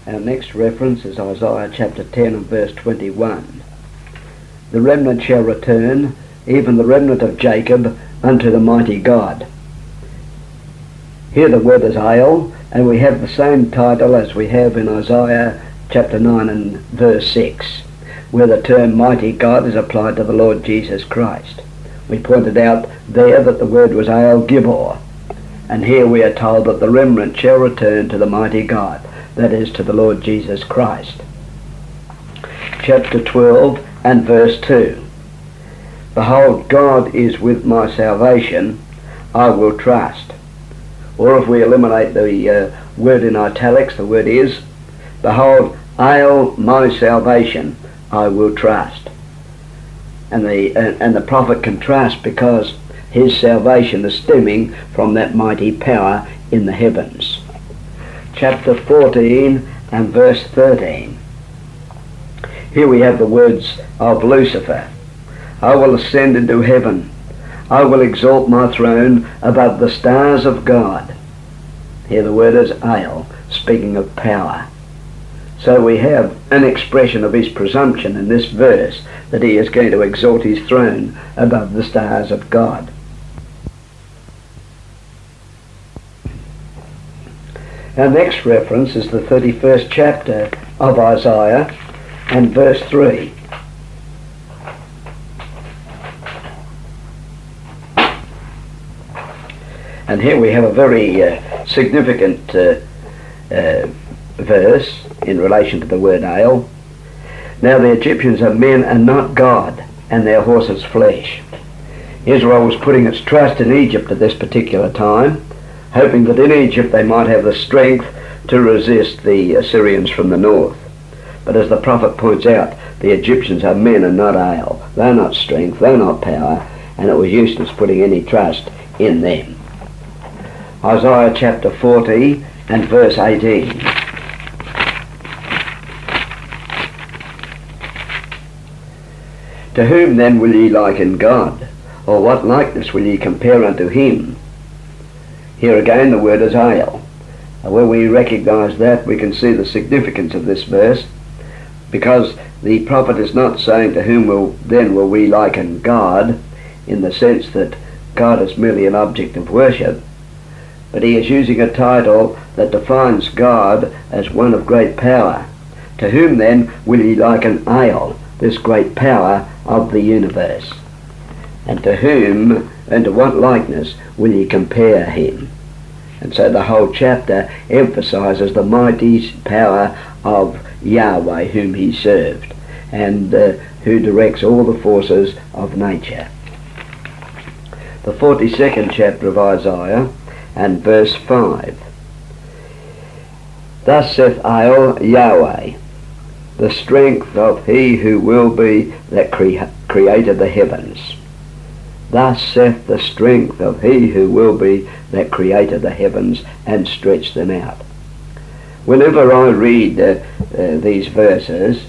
Our next reference is Isaiah chapter 10 and verse 21. The remnant shall return, even the remnant of Jacob, unto the mighty God. Here the word is Ale, and we have the same title as we have in Isaiah chapter 9 and verse 6, where the term mighty God is applied to the Lord Jesus Christ. We pointed out there that the word was Ale Gibor, and here we are told that the remnant shall return to the mighty God, that is, to the Lord Jesus Christ. Chapter 12 and verse 2. Behold, God is with my salvation, I will trust. Or if we eliminate the word in italics, the word is, behold, Ale my salvation, I will trust. And the prophet can trust because his salvation is stemming from that mighty power in the heavens. Chapter 14 and verse 13. Here we have the words of Lucifer. I will ascend into heaven. I will exalt my throne above the stars of God. Here the word is Ale, speaking of power. So we have an expression of his presumption in this verse that he is going to exalt his throne above the stars of God. Our next reference is the 31st chapter of Isaiah and verse 3. And here we have a very significant verse in relation to the word Ale. Now the Egyptians are men and not God, and their horses flesh. Israel was putting its trust in Egypt at this particular time, hoping that in Egypt they might have the strength to resist the Assyrians from the north. But as the prophet points out, the Egyptians are men and not Ale. They're not strength, they're not power, and it was useless putting any trust in them. Isaiah chapter 40 and verse 18. To whom then will ye liken God? Or what likeness will ye compare unto him? Here again the word is Ale. And when we recognize that, we can see the significance of this verse, because the prophet is not saying to whom will we liken God, in the sense that God is merely an object of worship, but he is using a title that defines God as one of great power. To whom then will ye liken Ale, this great power of the universe? And to whom and to what likeness will ye compare him? And so the whole chapter emphasizes the mighty power of Yahweh whom he served, and who directs all the forces of nature. The 42nd chapter of Isaiah and verse 5. Thus saith Ale Yahweh, the strength of he who will be that created the heavens. Thus saith the strength of he who will be that created the heavens and stretched them out. Whenever I read these verses,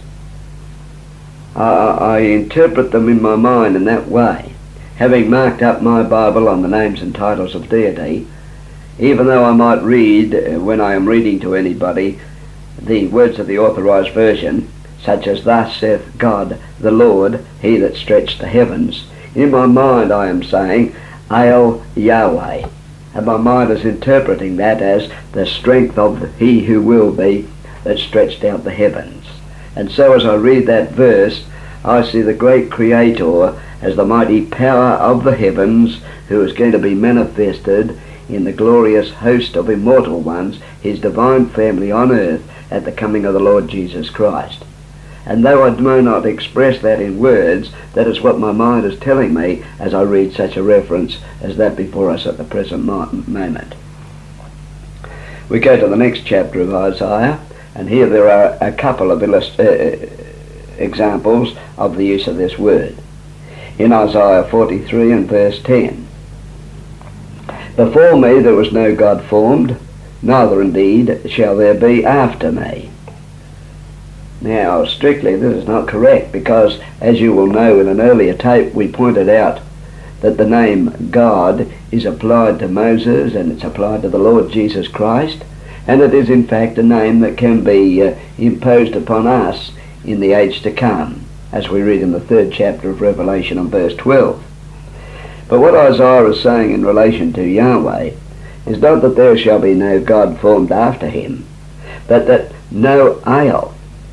I interpret them in my mind in that way. Having marked up my Bible on the names and titles of deity, even though I might read, when I am reading to anybody, the words of the Authorized Version, such as thus saith God the Lord, he that stretched the heavens, in my mind I am saying Ale Yahweh, and my mind is interpreting that as the strength of he who will be that stretched out the heavens. And so as I read that verse, I see the great Creator as the mighty power of the heavens, who is going to be manifested in the glorious host of immortal ones, his divine family on earth at the coming of the Lord Jesus Christ. And though I may not express that in words, that is what my mind is telling me as I read such a reference as that before us at the present moment. We go to the next chapter of Isaiah, and here there are a couple of examples of the use of this word. In Isaiah 43 and verse 10. Before me there was no God formed, neither indeed shall there be after me. Now, strictly this is not correct, because as you will know in an earlier tape we pointed out that the name God is applied to Moses and it's applied to the Lord Jesus Christ, And it is in fact a name that can be imposed upon us in the age to come, as we read in the 3rd chapter of Revelation on verse 12. But what Isaiah is saying in relation to Yahweh is not that there shall be no God formed after him, but that no Ale.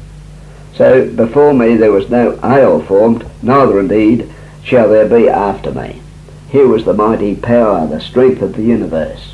So before me there was no Ale formed, neither indeed shall there be after me. Here was the mighty power, the strength of the universe,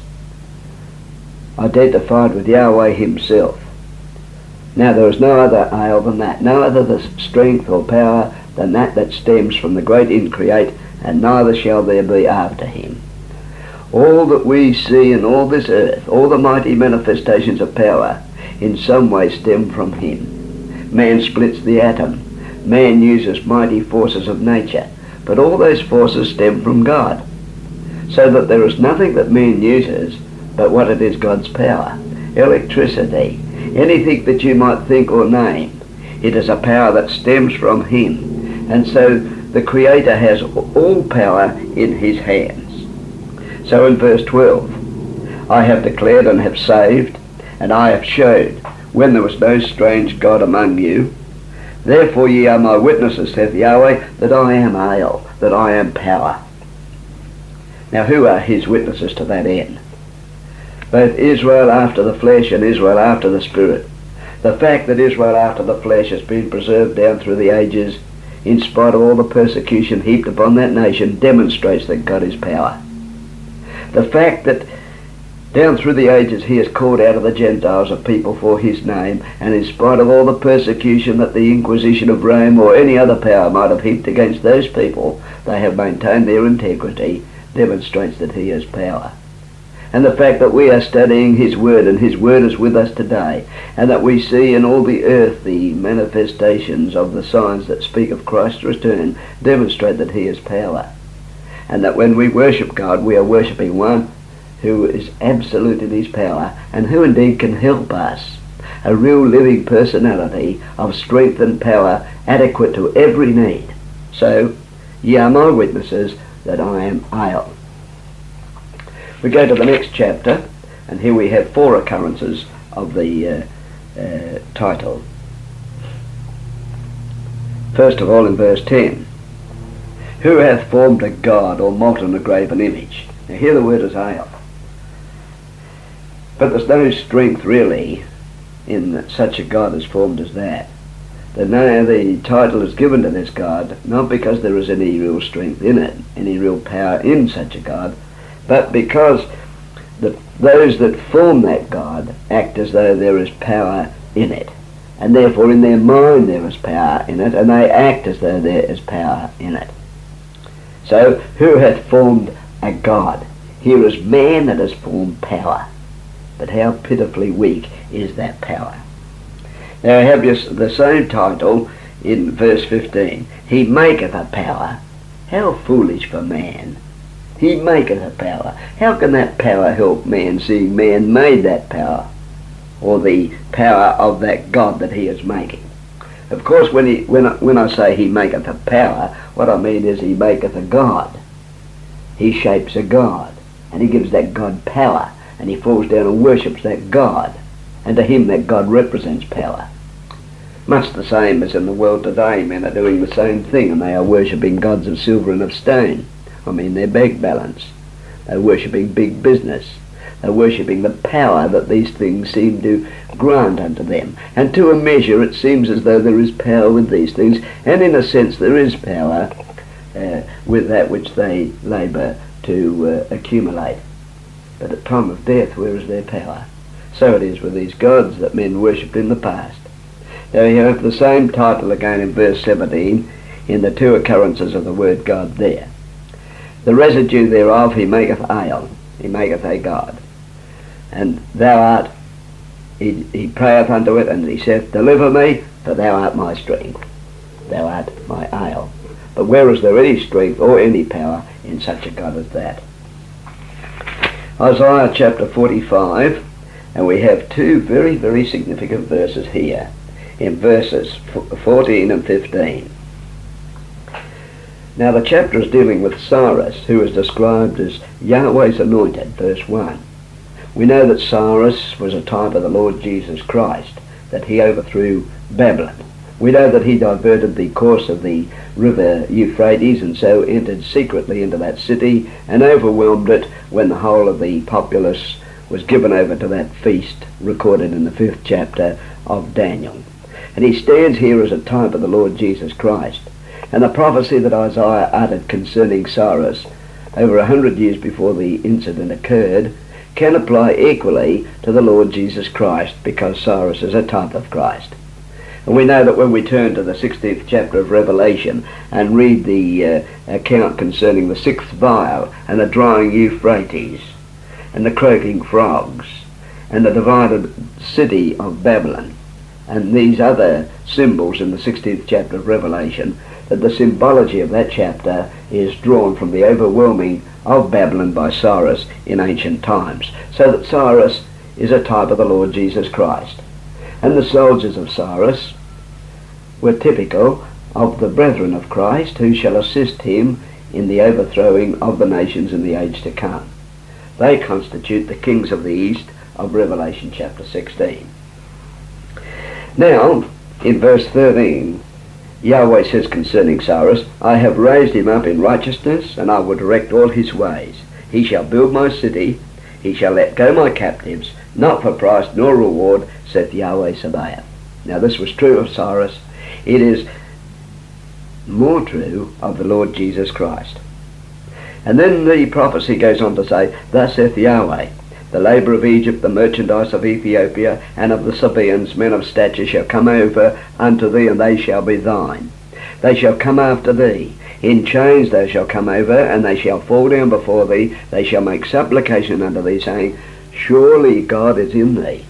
identified with Yahweh himself. Now there is no other Ale than that, no other the strength or power than that stems from the great Increate, and neither shall there be after him. All that we see in all this earth, all the mighty manifestations of power, in some way stem from him. Man splits the atom. Man uses mighty forces of nature, but all those forces stem from God. So that there is nothing that man uses but what it is God's power. Electricity, anything that you might think or name, it is a power that stems from him. And so the Creator has all power in his hands. So in verse 12, I have declared and have saved, and I have showed, when there was no strange God among you. Therefore ye are my witnesses, saith Yahweh, that I am Ale, that I am power. Now who are his witnesses to that end? Both Israel after the flesh and Israel after the spirit. The fact that Israel after the flesh has been preserved down through the ages, in spite of all the persecution heaped upon that nation, demonstrates that God is power. The fact that down through the ages he has called out of the Gentiles a people for his name, and in spite of all the persecution that the Inquisition of Rome or any other power might have heaped against those people, they have maintained their integrity, demonstrates that he has power. And the fact that we are studying his word, and his word is with us today, and that we see in all the earth the manifestations of the signs that speak of Christ's return, demonstrate that he has power. And that when we worship God, we are worshipping one who is absolute in his power, and who indeed can help us, a real living personality of strength and power adequate to every need. So, ye are my witnesses that I am Ale. We go to the next chapter, and here we have 4 occurrences of the title. First of all, in verse 10, who hath formed a god or molten a graven image? Now here the word is Ale. But there's no strength really in such a god as formed as that. The title is given to this god not because there is any real strength in it, any real power in such a god, but because those that form that god act as though there is power in it, and therefore in their mind there is power in it, and they act as though there is power in it. So, who hath formed a god? Here is man that has formed power, but how pitifully weak is that power. Now I have the same title in verse 15. He maketh a power. How foolish for man. He maketh a power. How can that power help man, seeing man made that power, or the power of that God that he is making? Of course, when I say he maketh a power, what I mean is he maketh a God. He shapes a God, and he gives that God power, and he falls down and worships that God, and to him that God represents power. Much the same as in the world today, men are doing the same thing, and they are worshipping gods of silver and of stone. I mean, their bank balance. They're worshipping big business. They're worshipping the power that these things seem to grant unto them. And to a measure it seems as though there is power with these things, and in a sense there is power with that which they labour to accumulate. But at time of death, where is their power? So it is with these gods that men worshipped in the past. Now you have the same title again in verse 17 in the 2 occurrences of the word God there. The residue thereof he maketh Ale, he maketh a God. And thou art, he prayeth unto it, and he saith, deliver me, for thou art my strength. Thou art my Ale. But where is there any strength or any power in such a God as that? Isaiah chapter 45, and we have 2 very, very significant verses here, in verses 14 and 15. Now the chapter is dealing with Cyrus, who is described as Yahweh's anointed, verse 1. We know that Cyrus was a type of the Lord Jesus Christ, that he overthrew Babylon. We know that he diverted the course of the river Euphrates and so entered secretly into that city and overwhelmed it when the whole of the populace was given over to that feast recorded in the 5th chapter of Daniel. And he stands here as a type of the Lord Jesus Christ. And the prophecy that Isaiah uttered concerning Cyrus over 100 years before the incident occurred can apply equally to the Lord Jesus Christ, because Cyrus is a type of Christ. And we know that when we turn to the 16th chapter of Revelation and read the account concerning the 6th vial and the drying Euphrates and the croaking frogs and the divided city of Babylon and these other symbols in the 16th chapter of Revelation, that the symbology of that chapter is drawn from the overwhelming of Babylon by Cyrus in ancient times, so that Cyrus is a type of the Lord Jesus Christ. And the soldiers of Cyrus were typical of the brethren of Christ who shall assist him in the overthrowing of the nations in the age to come. They constitute the kings of the east of Revelation chapter 16. Now, in verse 13, Yahweh says concerning Cyrus, I have raised him up in righteousness, and I will direct all his ways. He shall build my city, he shall let go my captives, not for price nor reward, saith Yahweh Sabaoth. Now this was true of Cyrus. It is more true of the Lord Jesus Christ. And then the prophecy goes on to say, thus saith Yahweh, the labour of Egypt, the merchandise of Ethiopia, and of the Sabaeans, men of stature, shall come over unto thee, and they shall be thine. They shall come after thee. In chains they shall come over, and they shall fall down before thee. They shall make supplication unto thee, saying, surely God is in thee.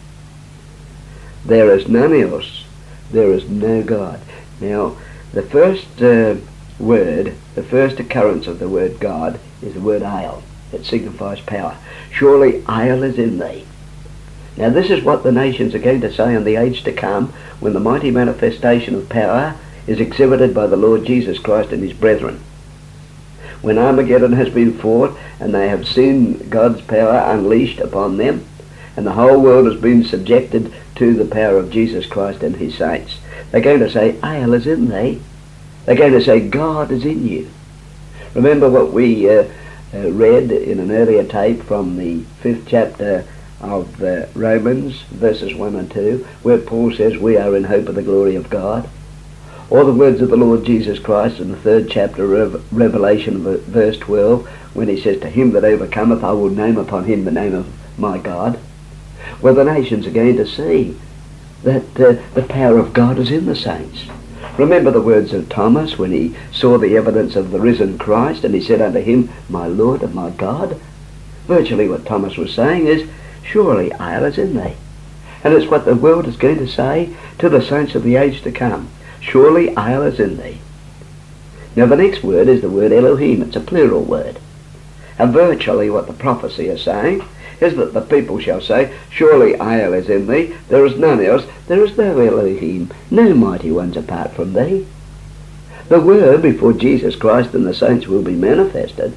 There is none else. There is no God. Now, the first word, the first occurrence of the word God is the word El. It signifies power. Surely El is in thee. Now this is what the nations are going to say in the age to come, when the mighty manifestation of power is exhibited by the Lord Jesus Christ and his brethren. When Armageddon has been fought and they have seen God's power unleashed upon them, and the whole world has been subjected to the power of Jesus Christ and his saints, they're going to say, El is in thee. They're going to say, God is in you. Remember what we read in an earlier tape from the 5th chapter of Romans, verses 1 and 2, where Paul says, we are in hope of the glory of God. Or the words of the Lord Jesus Christ in the 3rd chapter of Revelation, verse 12, when he says, to him that overcometh, I will name upon him the name of my God. Well, the nations are going to see that the power of God is in the saints. Remember the words of Thomas when he saw the evidence of the risen Christ, and he said unto him, my Lord and my God. Virtually what Thomas was saying is, surely El is in thee. And it's what the world is going to say to the saints of the age to come. Surely El is in thee. Now the next word is the word Elohim. It's a plural word. And virtually what the prophecy is saying is that the people shall say, surely El is in thee, there is none else, there is no Elohim, no mighty ones apart from thee. The Word before Jesus Christ and the saints will be manifested.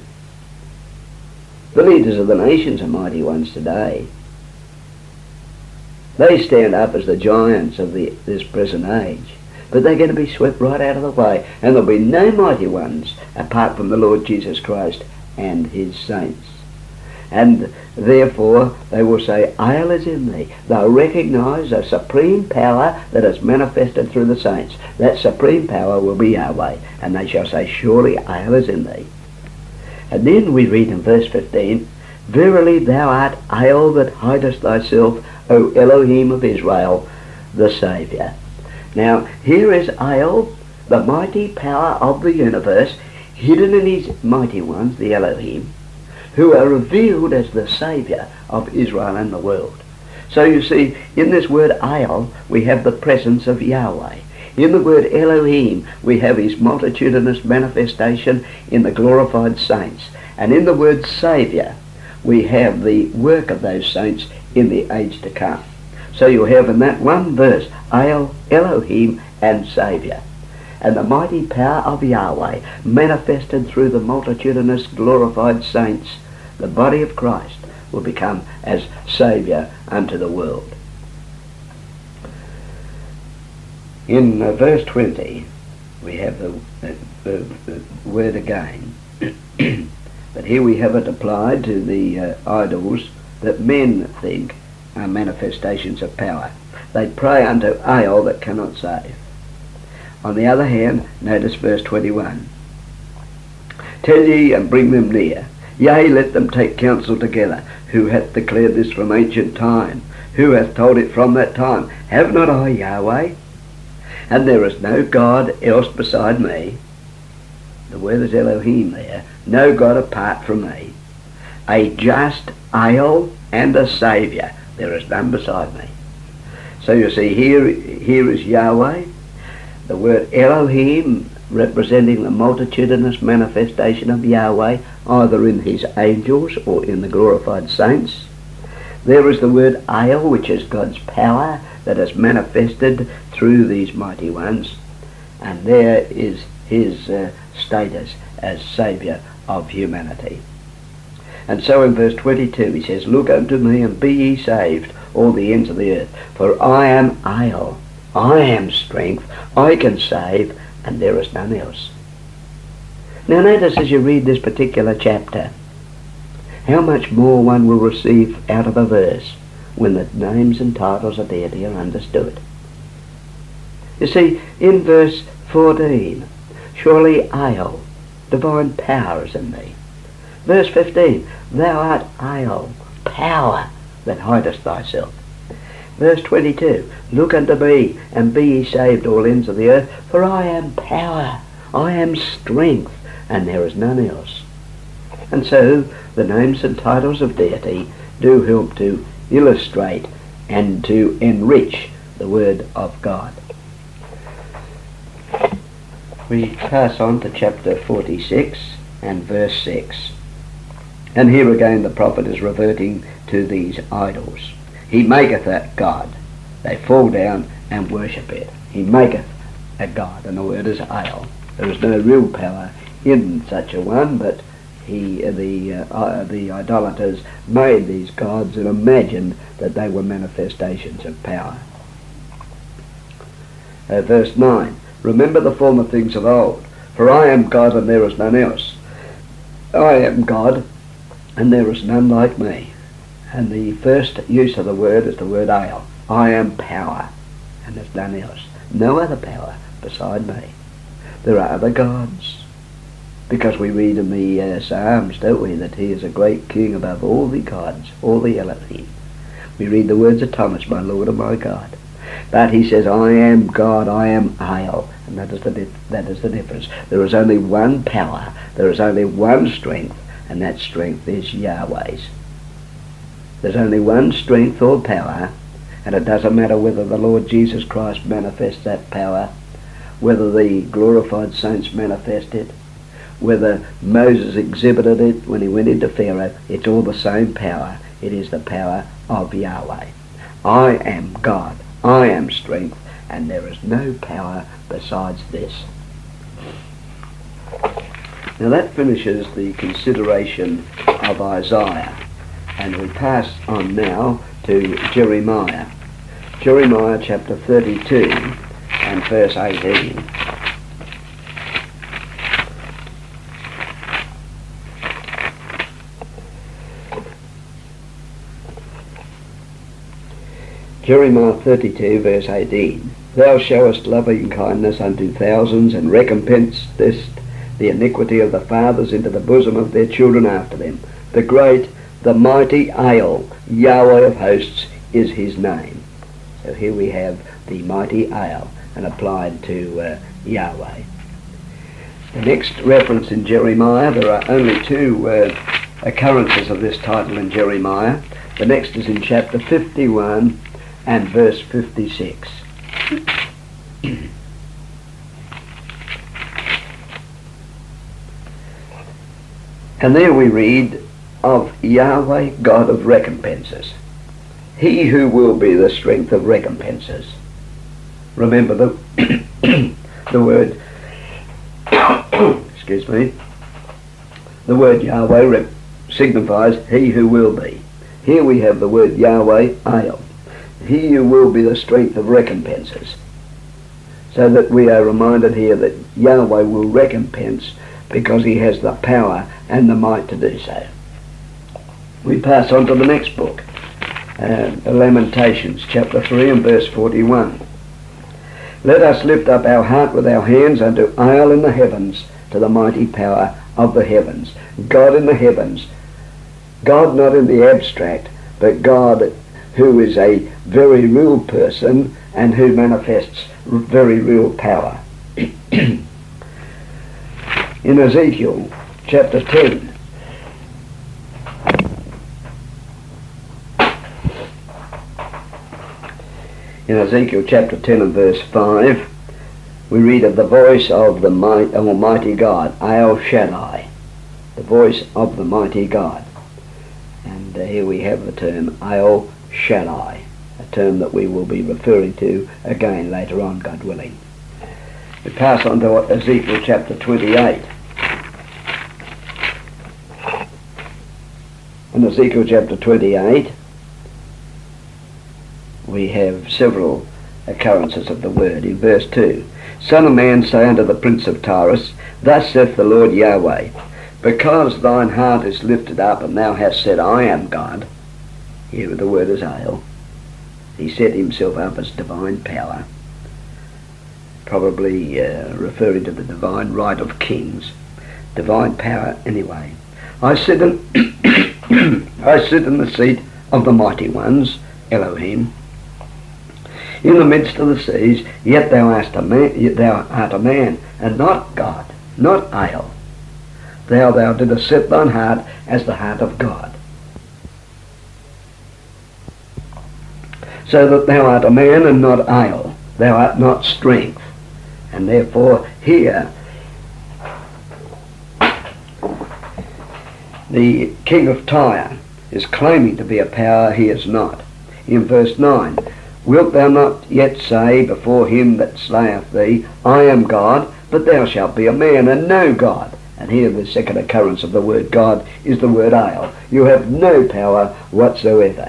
The leaders of the nations are mighty ones today. They stand up as the giants of this present age, but they're going to be swept right out of the way, and there'll be no mighty ones apart from the Lord Jesus Christ and his saints. And therefore they will say, El is in thee. They'll recognise a supreme power that is manifested through the saints. That supreme power will be Yahweh, and they shall say, surely El is in thee. And then we read in verse 15, verily thou art El that hidest thyself, O Elohim of Israel, the Saviour. Now here is El, the mighty power of the universe, hidden in his mighty ones, the Elohim, who are revealed as the Saviour of Israel and the world. So you see, in this word El, we have the presence of Yahweh. In the word Elohim, we have his multitudinous manifestation in the glorified saints. And in the word Saviour, we have the work of those saints in the age to come. So you have in that one verse, El, Elohim, and Saviour. And the mighty power of Yahweh manifested through the multitudinous glorified saints, the body of Christ, will become as Saviour unto the world. In verse 20 we have the word again, but here we have it applied to the idols that men think are manifestations of power. They pray unto Ael that cannot save. On the other hand, notice verse 21. Tell ye and bring them near, yea, let them take counsel together. Who hath declared this from ancient time? Who hath told it from that time? Have not I Yahweh? And there is no God else beside me. The word is Elohim there. No God apart from me. A just Ael and a Saviour. There is none beside me. So you see, here is Yahweh. The word Elohim representing the multitudinous manifestation of Yahweh, either in his angels or in the glorified saints. There is the word Ael, which is God's power that is manifested through these mighty ones. And there is his status as Saviour of humanity. And so in verse 22 he says, Look unto me and be ye saved, all the ends of the earth. For I am Ael, I am strength, I can save, and there is none else. Now notice as you read this particular chapter, how much more one will receive out of a verse when the names and titles of deity are understood. You see, in verse 14, surely Ael, divine power is in thee. Verse 15, thou art Ael, power that hidest thyself. Verse 22, look unto me and be ye saved, all ends of the earth, for I am power, I am strength, and there is none else. And so the names and titles of deity do help to illustrate and to enrich the Word of God. We pass on to chapter 46 and verse 6. And here again the prophet is reverting to these idols. He maketh that God. They fall down and worship it. He maketh a God, and the word is Ael. There is no real power in such a one, but the idolaters made these gods and imagined that they were manifestations of power. Verse 9, remember the former things of old, for I am God and there is none else. I am God and there is none like me. And the first use of the word is the word Ael. I am power, and there's none else. No other power beside me. There are other gods, because we read in the Psalms, don't we, that he is a great king above all the gods, all the Elohim. We read the words of Thomas, my Lord and my God. But he says, I am God, I am Ael, and that is the difference. There is only one power, there is only one strength, and that strength is Yahweh's. There's only one strength or power, and it doesn't matter whether the Lord Jesus Christ manifests that power, whether the glorified saints manifest it, whether Moses exhibited it when he went into Pharaoh. It's all the same power. It is the power of Yahweh. I am God, I am strength, and there is no power besides this. Now that finishes the consideration of Isaiah. And we pass on now to Jeremiah. Jeremiah chapter 32 and verse 18. Jeremiah 32 verse 18. Thou showest loving kindness unto thousands, and recompensest the iniquity of the fathers into the bosom of their children after them. The great, the mighty Ael, Yahweh of hosts, is his name. So here we have the mighty Ael, and applied to Yahweh. The next reference in Jeremiah, there are only two occurrences of this title in Jeremiah. The next is in chapter 51 and verse 56. And there we read of Yahweh, God of recompenses. He who will be the strength of recompenses. Remember the word, excuse me, the word Yahweh signifies he who will be. Here we have the word Yahweh, Ayel. Here you will be the strength of recompenses. So that we are reminded here that Yahweh will recompense because he has the power and the might to do so. We pass on to the next book, Lamentations, chapter 3 and verse 41. Let us lift up our heart with our hands unto Ayel in the heavens, to the mighty power of the heavens. God in the heavens. God not in the abstract, but God who is a very real person and who manifests very real power. In Ezekiel chapter 10, in Ezekiel chapter 10 and verse 5, we read of the voice of the Almighty God, El Shaddai, the voice of the mighty God. And here we have the term El Shaddai, a term that we will be referring to again later on, God willing. We pass on to Ezekiel chapter 28. In Ezekiel chapter 28, we have several occurrences of the word. In verse 2, Son of man, say unto the prince of Tyrus, Thus saith the Lord Yahweh, because thine heart is lifted up, and thou hast said, I am God. Here the word is Ale. He set himself up as divine power, probably referring to the divine right of kings. Divine power anyway. I sit in the seat of the mighty ones, Elohim, in the midst of the seas, yet thou art a man, and not God, not Ale. Thou didst set thine heart as the heart of God, so that thou art a man and not Ale. Thou art not strength. And therefore here the king of Tyre is claiming to be a power he is not. In verse 9, Wilt thou not yet say before him that slayeth thee, I am God, but thou shalt be a man and no God? And here the second occurrence of the word God is the word Ale. You have no power whatsoever.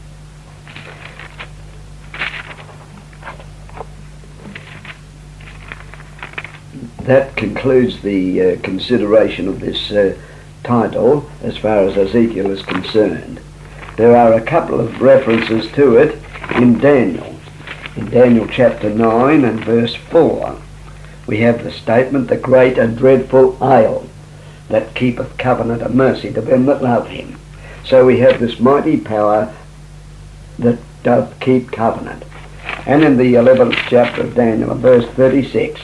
That concludes the consideration of this title as far as Ezekiel is concerned. There are a couple of references to it in Daniel. In Daniel chapter 9 and verse 4, we have the statement, the great and dreadful Ale, that keepeth covenant and mercy to them that love him. So we have this mighty power that doth keep covenant. And in the 11th chapter of Daniel, and verse 36,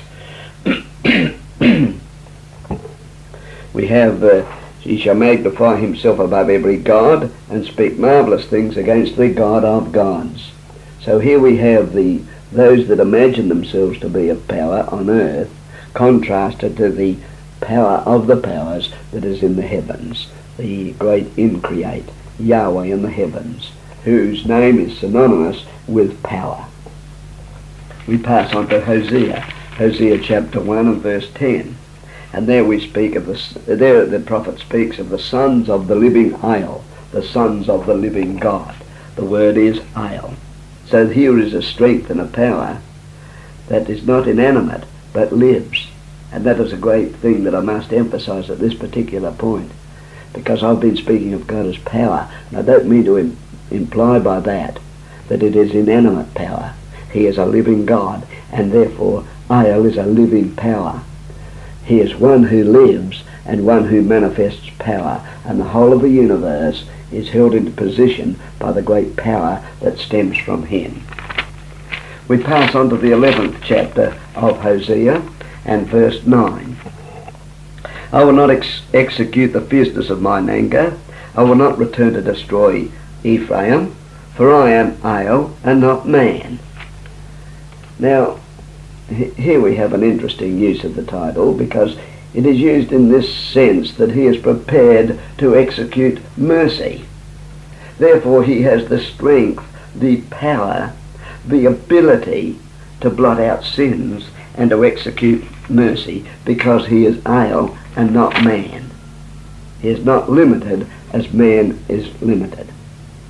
we have, He shall magnify himself above every god, and speak marvellous things against the God of gods. So here we have those that imagine themselves to be of power on earth, contrasted to the power of the powers that is in the heavens, the great increate, Yahweh in the heavens, whose name is synonymous with power. We pass on to Hosea, Hosea chapter 1 and verse 10. And there we speak of there the prophet speaks of the sons of the living Ale, the sons of the living God. The word is Ale. So here is a strength and a power that is not inanimate, but lives. And that is a great thing that I must emphasize at this particular point, because I've been speaking of God as power, and I don't mean to imply by that it is inanimate power. He is a living God, and therefore Ale is a living power. He is one who lives and one who manifests power, and the whole of the universe is held into position by the great power that stems from him. We pass on to the 11th chapter of Hosea and verse 9. I will not execute the fierceness of mine anger. I will not return to destroy Ephraim, for I am Ale and not man. Now, here we have an interesting use of the title, because it is used in this sense that he is prepared to execute mercy. Therefore he has the strength, the power, the ability to blot out sins and to execute mercy, because he is Ale and not man. He is not limited as man is limited.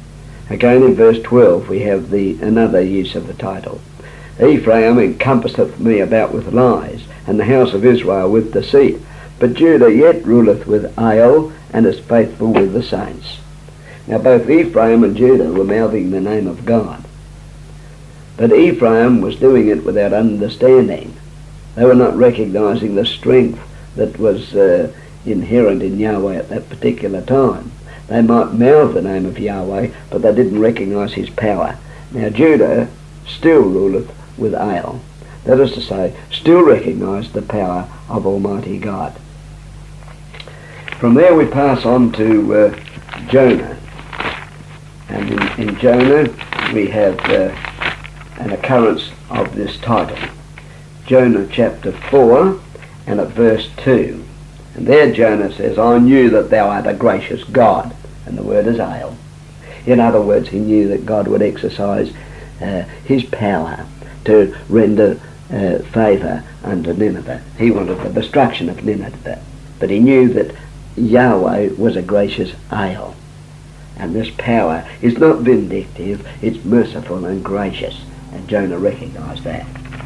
Again in verse 12 we have another use of the title. Ephraim encompasseth me about with lies, and the house of Israel with deceit. But Judah yet ruleth with Aiel, and is faithful with the saints. Now both Ephraim and Judah were mouthing the name of God. But Ephraim was doing it without understanding. They were not recognizing the strength that was inherent in Yahweh at that particular time. They might mouth the name of Yahweh, but they didn't recognize his power. Now Judah still ruleth with Aiel. That is to say, still recognized the power of Almighty God. From there we pass on to Jonah. And in Jonah we have an occurrence of this title. Jonah chapter 4 and at verse 2. And there Jonah says, I knew that thou art a gracious God. And the word is Aiel. In other words, he knew that God would exercise his power to render favour unto Nineveh. He wanted the destruction of Nineveh. But he knew that Yahweh was a gracious Aiel. And this power is not vindictive, it's merciful and gracious. And Jonah recognised that.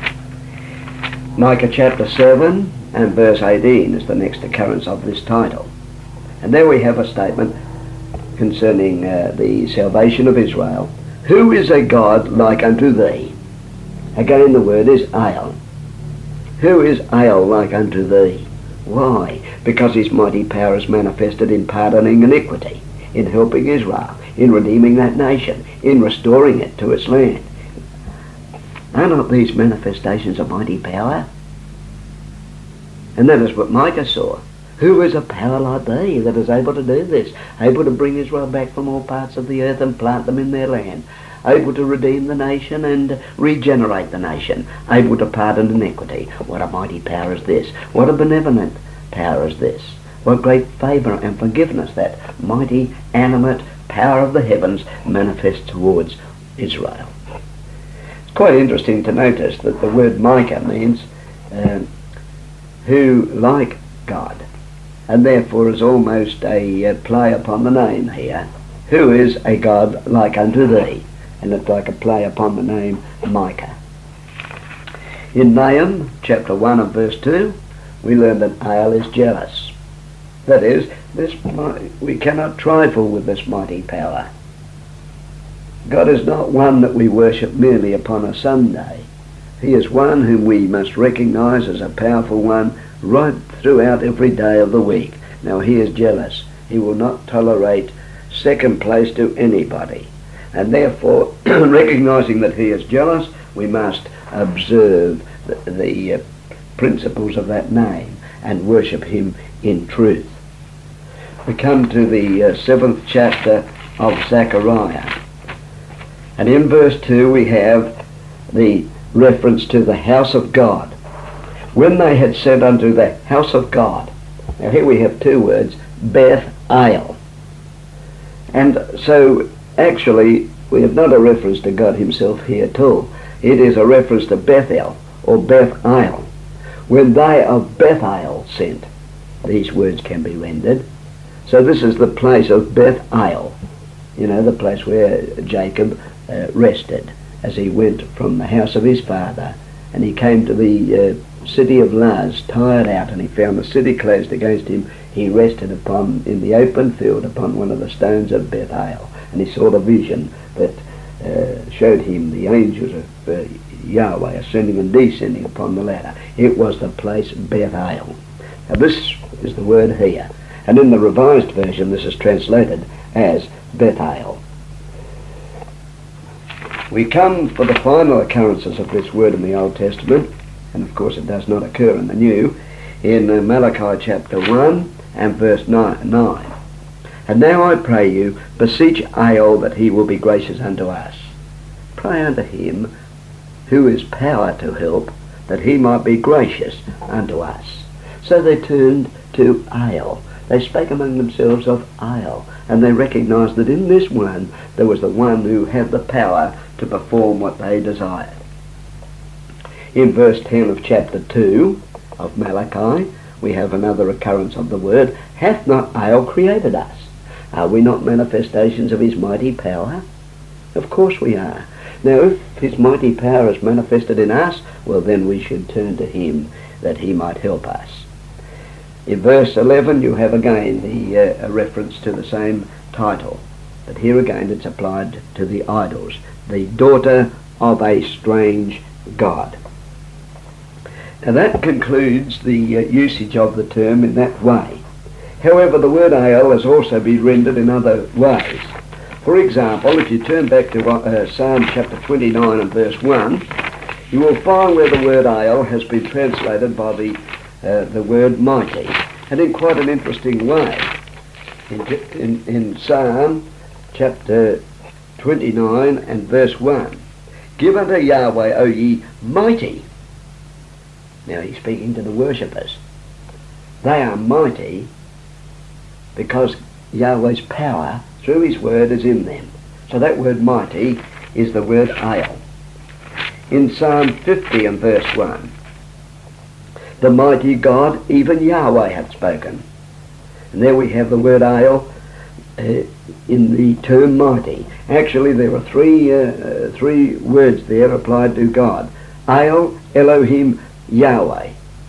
Micah chapter 7 and verse 18 is the next occurrence of this title. And there we have a statement concerning the salvation of Israel. Who is a God like unto thee? Again the word is Aiel. Who is Aiel like unto thee? Why? Because his mighty power is manifested in pardoning iniquity, in helping Israel, in redeeming that nation, in restoring it to its land. Are not these manifestations of mighty power? And that is what Micah saw. Who is a power like thee that is able to do this? Able to bring Israel back from all parts of the earth and plant them in their land. Able to redeem the nation and regenerate the nation. Able to pardon iniquity. What a mighty power is this. What a benevolent power is this. What great favour and forgiveness that mighty, animate power of the heavens manifests towards Israel. It's quite interesting to notice that the word Micah means who like God, and therefore is almost a play upon the name here. Who is a God like unto thee? And it's like a play upon the name Micah. In Nahum chapter 1 and verse 2 we learn that Aiel is jealous. That is, we cannot trifle with this mighty power. God is not one that we worship merely upon a Sunday. He is one whom we must recognise as a powerful one right throughout every day of the week. Now he is jealous. He will not tolerate second place to anybody. And therefore, recognising that he is jealous, we must observe the principles of that name and worship him in truth. We come to the 7th chapter of Zechariah. And in verse 2 we have the reference to the house of God. When they had said unto the house of God. Now here we have two words, Beth Aiel. And so actually we have not a reference to God himself here at all. It is a reference to Bethel or Beth Aiel. When they of Bethel sent, these words can be rendered. So this is the place of Beth Aiel. You know, the place where Jacob rested as he went from the house of his father, and he came to the city of Luz, tired out, and he found the city closed against him. He rested in the open field upon one of the stones of Beth Aiel, and he saw the vision that showed him the angels of Yahweh ascending and descending upon the ladder. It was the place Beth Aiel. Now this is the word here, and in the Revised Version this is translated as Beth Aiel. We come for the final occurrences of this word in the Old Testament, and of course it does not occur in the New, in Malachi chapter 1 and verse 9. And now I pray you, beseech Aiel that he will be gracious unto us. Pray unto him who is power to help, that he might be gracious unto us. So they turned to Aiel. They spake among themselves of Aiel, and they recognized that in this one there was the one who had the power to perform what they desired. In verse 10 of chapter 2 of Malachi, we have another occurrence of the word, hath not Aiel created us? Are we not manifestations of his mighty power? Of course we are. Now, if his mighty power is manifested in us, well, then we should turn to him that he might help us. In verse 11 you have again a reference to the same title, but here again it's applied to the idols, the daughter of a strange god. Now that concludes the usage of the term in that way. However, the word Ale has also been rendered in other ways. For example, if you turn back to Psalm chapter 29 and verse 1, you will find where the word Ale has been translated by the word mighty, and in quite an interesting way. In Psalm chapter 29 and verse 1, give unto Yahweh, O ye mighty. Now he's speaking to the worshippers. They are mighty because Yahweh's power through his word is in them. So that word mighty is the word Ale. In Psalm 50 and verse 1, the mighty God, even Yahweh, hath spoken. And there we have the word Ale in the term mighty. Actually, there are three words there applied to God. Ale, Elohim, Yahweh.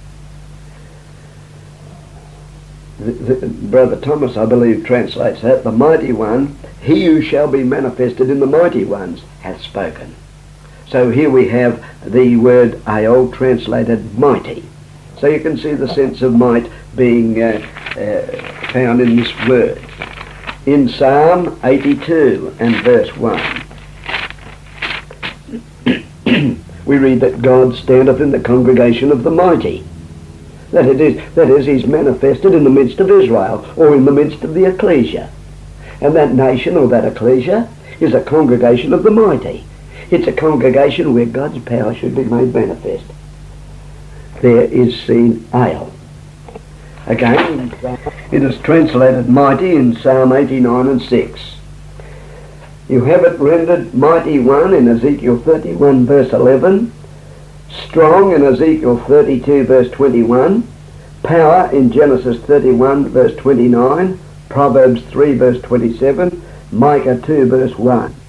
Brother Thomas, I believe, translates that, the mighty one, he who shall be manifested in the mighty ones, hath spoken. So here we have the word Ale translated mighty. So you can see the sense of might being found in this word. In Psalm 82 and verse 1, we read that God standeth in the congregation of the mighty. That is, he's manifested in the midst of Israel, or in the midst of the ecclesia. And that nation, or that ecclesia, is a congregation of the mighty. It's a congregation where God's power should be made manifest. There is seen Ale. Again, it is translated mighty in Psalm 89 and 6. You have it rendered mighty one in Ezekiel 31 verse 11, strong in Ezekiel 32 verse 21, power in Genesis 31 verse 29, Proverbs 3 verse 27, Micah 2 verse 1.